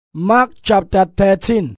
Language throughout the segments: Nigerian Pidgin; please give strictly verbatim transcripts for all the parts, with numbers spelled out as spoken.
Mark chapter thirteen.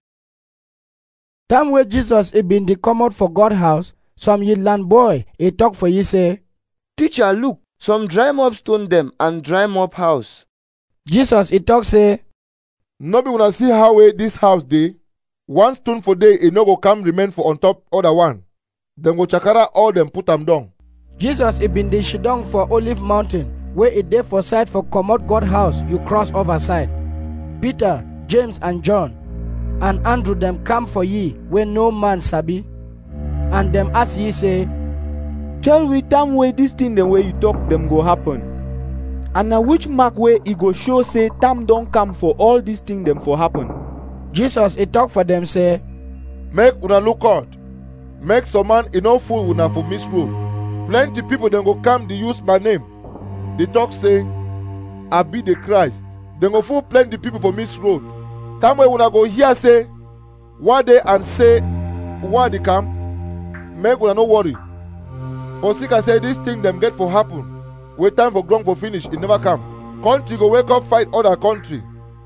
Time wey Jesus e bin dey comot for God house, some ye land boy e talk for ye say, Teacher, look, some dry mop stone dem and dry mop house. Jesus e talk say, No be una see how wey dis house dey? One stone for day e no go come remain for on top other one. Dem go chakara all dem put am down. Jesus e bin dey shidong for Olive Mountain, wey e dey for side for comot God house, you cross over side. Peter, James and John, and Andrew dem come for ye, wey no man sabi. And dem ask ye say, Tell we time wey dis thing dem wey you talk dem go happen. And na which mark wey e go show say time don come for all dis thing dem for happen. Jesus e talk for dem say, Make una look out. Make some man e no fool una for miss road. Plenty people dem go come dey use my name. Dey talk say, I be the Christ. Dem go fool plenty people for miss road. Time wey una go hear say, one day and say, one dey come. Make una no worry. For sick I say this thing dem get for happen. Wey time for ground for finish, e never come. Country go wake up fight other country.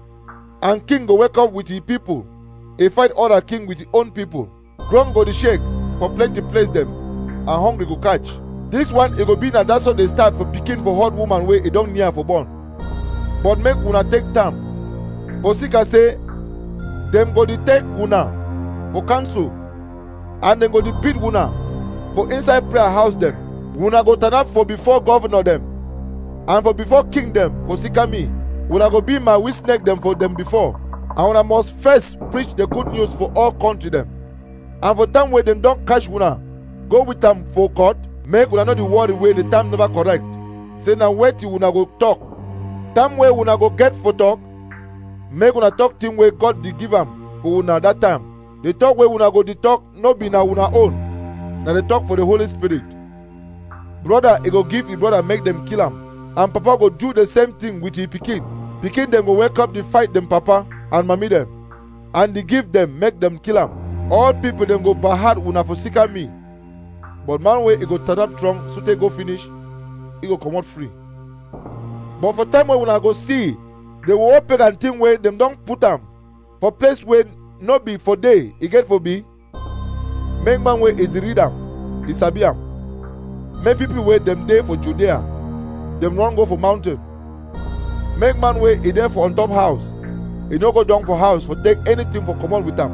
And king go wake up with his people. E fight other king with his own people. Ground go dey shake for plenty place dem. And hungry go catch. This one e go be na that's how they start for pikin for hot woman wey e don near for born. But make una take time. For sick I say, dem go dey take una for council. And dem go dey beat una for inside prayer house dem. Una go turn up for before governor dem. And for before king dem for sika me. Una go be my witness dem for dem before. And una must first preach the good news for all country dem. And for time wey dem don catch una, go with am for court. Make una no dey worry wey the time never correct. Say na wetin una go talk. Time wey una go get for talk, make una talk thing wey God dey give am for una that time. The talk wey una go dey talk no be na una own. Na the talk for the Holy Spirit. Brother e go give his brother make them kill am. And papa go do the same thing with his pikin. Pikin dem go wake up dey fight dem papa and mommy dem. And dey give them make them kill am. All people dem go bahad una for sika me. But man wey e go turn up strong so they go finish, e go comot free. But for time wey una go see, they will open and thing wey dem don put am for place wey no be for day, e get for be. Make man wey e dey read am, e sabi am. Make people wey dem dey for Judea, dem run go for mountain. Make man wey e dey for on top house, e no go down for house for take anything for comot with am.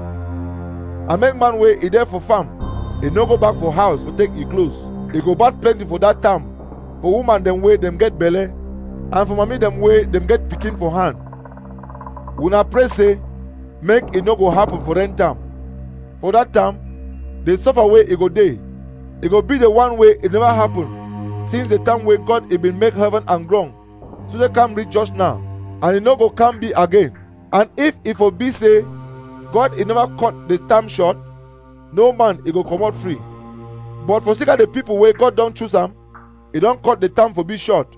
And make man wey e dey for farm, e no go back for house for take e clothes. E go bad plenty for that time. For woman dem wey dem get belle, and for mommy dem wey dem get pikin for hand. Una pray say, make e no go happen for end time. For that time, the suffer wey e go dey, e go be the one way it never happen since the time wey God e been make heaven and ground. So they come reach just now, and e no go come be again. And if e for be say, God e never cut the time short, no man e go comot free. But for sake of the people wey God don choose am, e don cut the time for be short.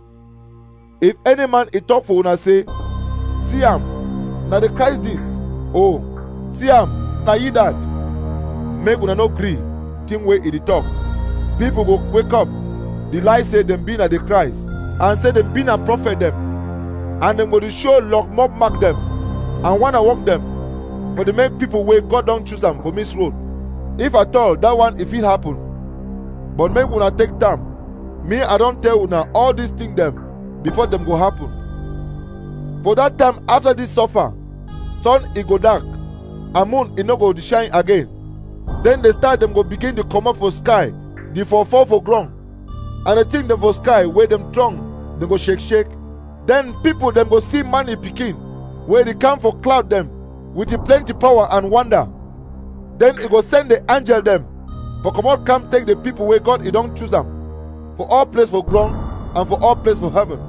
If any man e talk for una say, see am, na the Christ this. Oh, see am, na ye that. Make una no gree, thing wey e dey talk. People go wake up, the lie say dem be na the Christ, and say dem be na prophet dem. And dem go dey show lock mob mark dem, and wanna walk dem, for the make people wey God don choose am for miss road. If at all that one if it happen, but make una take time. Me I don tell una all these things dem before them go happen. For that time after this suffer, sun e go dark, and moon e no go shine again. Then the star them go begin to come up for sky, the for fall for ground, and the thing them for sky where them strong, they go shake shake. Then people them go see money pikin, where they come for cloud them with the plenty power and wonder. Then it go send the angel them for come out come take the people where God he don't choose them for all place for ground and for all place for heaven.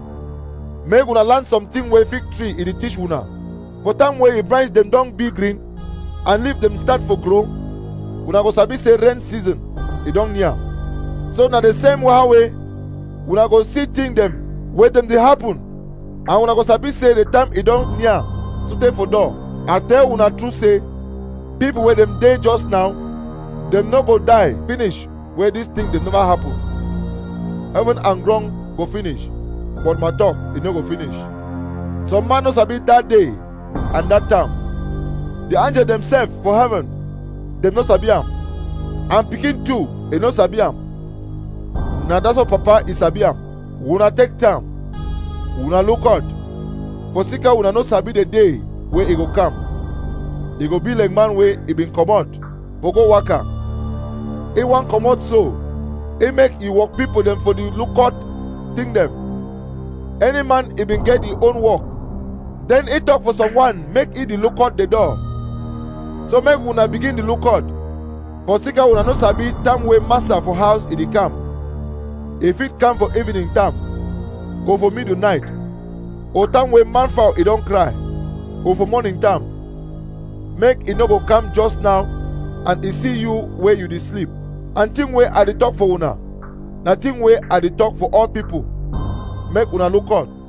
Make una learn something where fig tree it teach una. For time where he branch them don't be green and leave them start for grow, una go sabi say rain season it don't near. So now the same way una go see thing them where them they happen, and una go sabi say the time it don't near to take for door. I tell una true say, people where them day just now, them no go die finish where this thing they never happen. Heaven and ground go finish, but my talk it no go finish. Some man no sabi that day and that time. The angel themselves for heaven, dem no sabi am, and pikin too, e no sabi am. Na that's what Papa is sabi am. Una take time, una look out, for sika una no sabi the day where e go come. E go be like man wey e been comot for go waka. E wan comot so, e make e work people dem for the lookout thing dem. Any man e been get the own work, then e talk for someone make e the lookout the door. So make una begin the lookout, for sika una no sabi time wey master for house e dey come. If it come for evening time, go for middle night, or time wey man fowl e don cry, or for morning time. Make e no go come just now and e see you where you dey sleep. And thing wey I dey talk for una, na thing wey I dey talk for all people. Make una look out.